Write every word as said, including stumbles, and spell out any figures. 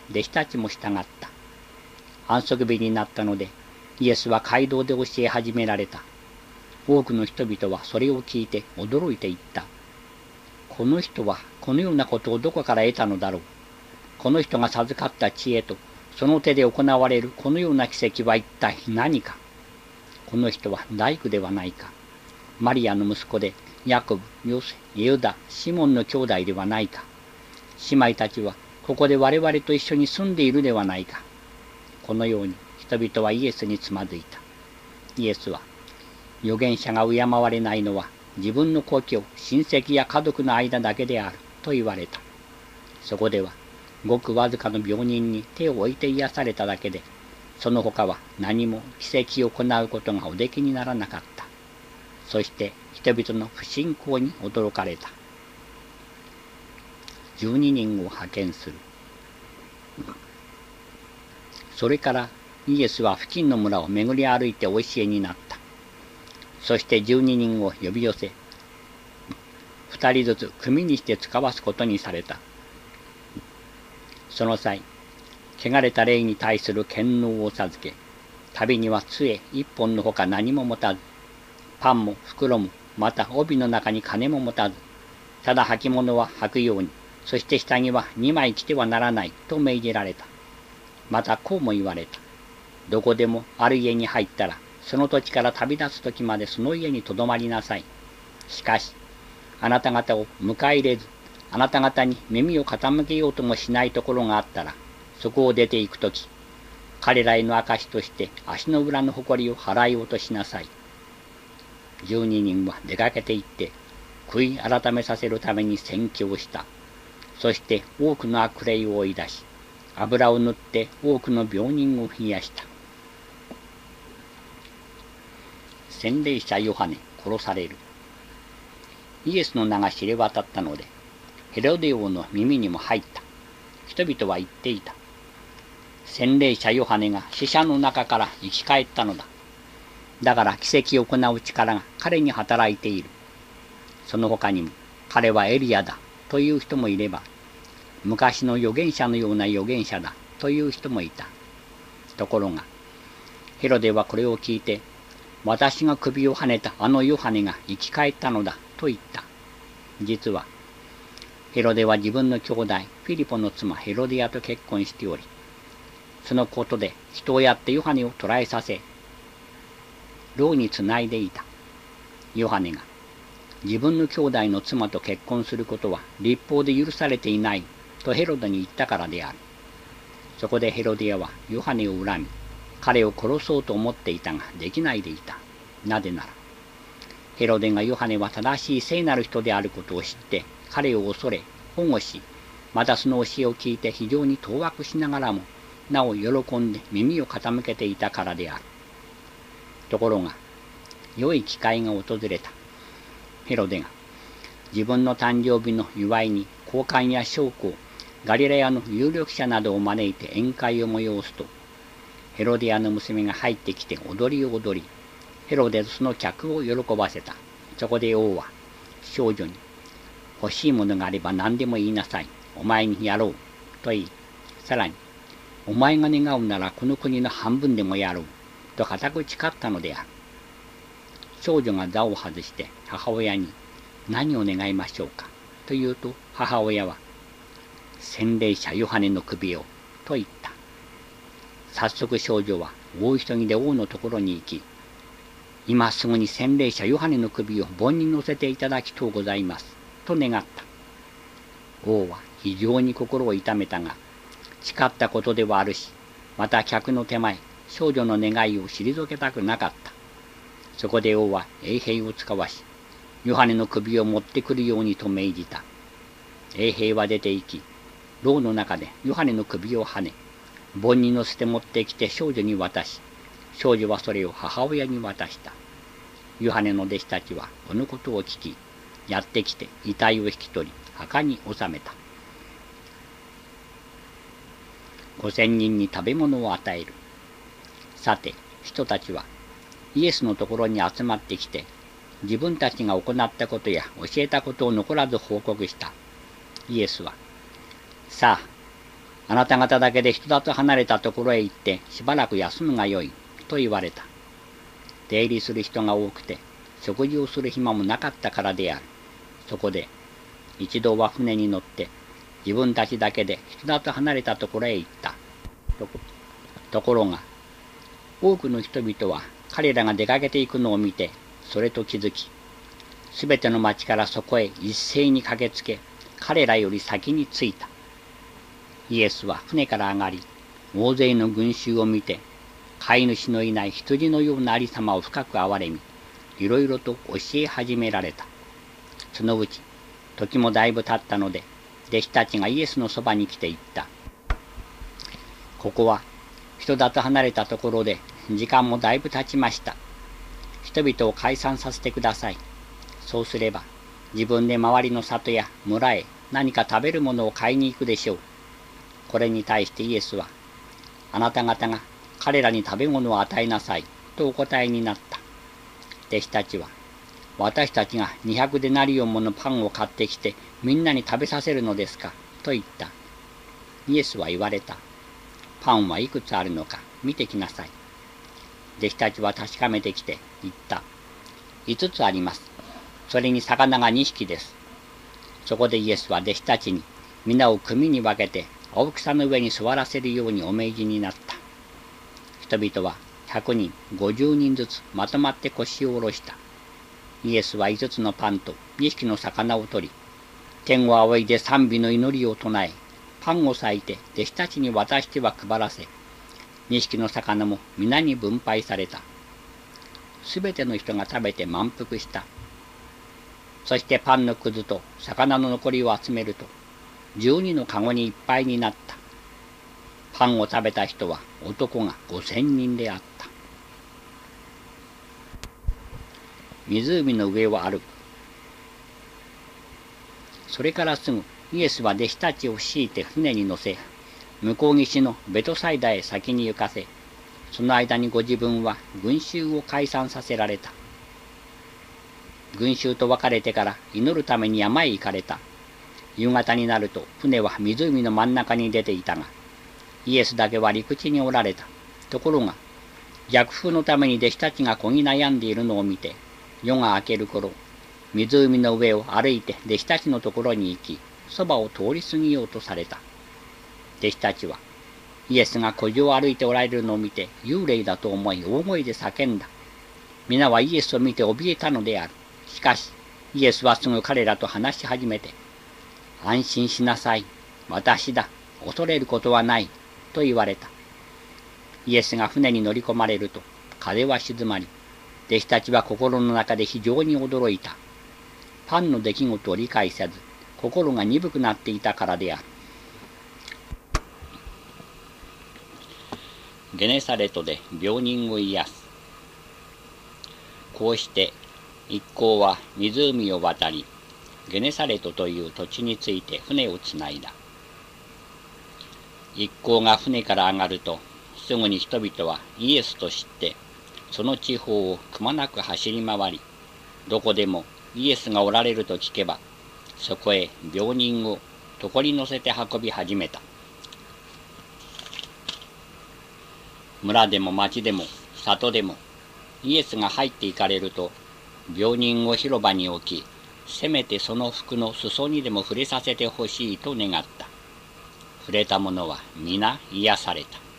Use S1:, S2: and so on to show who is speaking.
S1: 弟子たちも従った。安息日になったので、イエスは街道で教え始められた。多くの人々はそれを聞いて驚いていった。この人はこのようなことをどこから得たのだろう。この人が授かった知恵と、その手で行われるこのような奇跡は一体何か。この人は大工ではないか。マリアの息子で、ヤコブ、ヨセ、ユダ、シモンの兄弟ではないか。姉妹たちはここで我々と一緒に住んでいるではないか。このように人々はイエスにつまずいた。イエスは、預言者が敬われないのは自分の故郷、親戚や家族の間だけであると言われた。そこでは、ごくわずかの病人に手を置いて癒されただけで、その他は何も奇跡を行うことがおできにならなかった。そして人々の不信仰に驚かれた。十二人を派遣する。それからイエスは付近の村を巡り歩いてお教えになった。そして十二人を呼び寄せ、二人ずつ組にして使わすことにされた。その際、汚れた霊に対する権能を授け、旅には杖一本のほか何も持たず、パンも袋も、また帯の中に金も持たず、ただ履物は履くように、そして下着は二枚着てはならないと命じられた。またこうも言われた。どこでもある家に入ったら、その土地から旅立つ時までその家にとどまりなさい。しかし、あなた方を迎え入れず、あなた方に耳を傾けようともしないところがあったら、そこを出て行くとき、彼らへの証として足の裏のほこりを払い落としなさい。十二人は出かけて行って、悔い改めさせるために宣教した。そして多くの悪霊を追い出し、油を塗って多くの病人を癒した。洗礼者ヨハネ殺される。イエスの名が知れ渡ったので、ヘロデ王の耳にも入った。人々は言っていた。洗礼者ヨハネが死者の中から生き返ったのだ。だから奇跡を行う力が彼に働いている。その他にも、彼はエリアだという人もいれば、昔の預言者のような預言者だという人もいた。ところが、ヘロデはこれを聞いて、私が首をはねたあのヨハネが生き返ったのだと言った。実は、ヘロデは自分の兄弟フィリポの妻ヘロディアと結婚しており、そのことで人をやってヨハネを捕らえさせ、牢につないでいた。ヨハネが自分の兄弟の妻と結婚することは律法で許されていないとヘロデに言ったからである。そこでヘロディアはヨハネを恨み、彼を殺そうと思っていたができないでいた。なぜなら、ヘロデがヨハネは正しい聖なる人であることを知って、彼を恐れ、保護し、またその教えを聞いて非常に当惑しながらも、なお喜んで耳を傾けていたからである。ところが、良い機会が訪れた。ヘロデが、自分の誕生日の祝いに高官や将校、ガリラヤの有力者などを招いて宴会を催すと、ヘロディアの娘が入ってきて踊りを踊り、ヘロデとその客を喜ばせた。そこで王は、少女に、欲しいものがあれば何でも言いなさい。お前にやろう。と言い、さらに、お前が願うならこの国の半分でもやろう。と固く誓ったのである。少女が座を外して母親に、何を願いましょうか。と言うと母親は、洗礼者ヨハネの首を。と言った。早速少女は大急ぎで王のところに行き、今すぐに洗礼者ヨハネの首を盆に乗せていただきとうございます。と願った。王は非常に心を痛めたが、誓ったことではあるし、また客の手前、少女の願いを退けたくなかった。そこで王は衛兵を使わし、ヨハネの首を持ってくるようにと命じた。衛兵は出て行き、牢の中でヨハネの首をはね、盆に乗せて持ってきて少女に渡し、少女はそれを母親に渡した。ヨハネの弟子たちはこのことを聞き、やってきて遺体を引き取り、墓に納めた。五千人に食べ物を与える。さて、人たちはイエスのところに集まってきて、自分たちが行ったことや教えたことを残らず報告した。イエスは、さあ、 あなた方だけで人里離れたところへ行ってしばらく休むがよい、と言われた。出入りする人が多くて、食事をする暇もなかったからである。そこで、一度は船に乗って、自分たちだけで人里離れたところへ行った。と, ところが、多くの人々は彼らが出かけていくのを見て、それと気づき、すべての町からそこへ一斉に駆けつけ、彼らより先に着いた。イエスは船から上がり、大勢の群衆を見て、飼い主のいない羊のようなありさまを深く憐れみ、いろいろと教え始められた。そのうち、時もだいぶ経ったので、弟子たちがイエスのそばに来て言った。ここは人里離れたところで、時間もだいぶ経ちました。人々を解散させてください。そうすれば、自分で周りの里や村へ何か食べるものを買いに行くでしょう。これに対してイエスは、あなた方が彼らに食べ物を与えなさい、とお答えになった。弟子たちは、私たちがにひゃくデナリオンものパンを買ってきてみんなに食べさせるのですか、と言った。イエスは言われた。パンはいくつあるのか見てきなさい。弟子たちは確かめてきて言った。いつつあります。それに魚がにひきです。そこでイエスは弟子たちに皆を組に分けて青草の上に座らせるようにお命じになった。人々はひゃくにん、ごじゅうにんずつまとまって腰を下ろした。イエスはいつつのパンとにひきの魚を取り、天を仰いで賛美の祈りを唱え、パンを裂いて弟子たちに渡しては配らせ、にひきの魚も皆に分配された。すべての人が食べて満腹した。そしてパンのくずと魚の残りを集めると、じゅうにのかごにいっぱいになった。パンを食べた人は男がごせんにんであった。湖の上を歩く。それからすぐイエスは弟子たちを強いて船に乗せ、向こう岸のベトサイダへ先に行かせ、その間にご自分は群衆を解散させられた。群衆と別れてから祈るために山へ行かれた。夕方になると船は湖の真ん中に出ていたが、イエスだけは陸地におられた。ところが、逆風のために弟子たちがこぎ悩んでいるのを見て、夜が明ける頃、湖の上を歩いて弟子たちのところに行き、そばを通り過ぎようとされた。弟子たちは、イエスが湖上を歩いておられるのを見て幽霊だと思い大声で叫んだ。皆はイエスを見て怯えたのである。しかし、イエスはすぐ彼らと話し始めて、安心しなさい。私だ。恐れることはない。と言われた。イエスが船に乗り込まれると、風は静まり、弟子たちは心の中で非常に驚いた。パンの出来事を理解せず、心が鈍くなっていたからである。ゲネサレトで病人を癒す。こうして一行は湖を渡り、ゲネサレトという土地について船をつないだ。一行が船から上がると、すぐに人々はイエスと知って、その地方をくまなく走り回り、どこでもイエスがおられると聞けば、そこへ病人を床に乗せて運び始めた。村でも町でも里でも、イエスが入っていかれると、病人を広場に置き、せめてその服の裾にでも触れさせてほしいと願った。触れた者は皆癒された。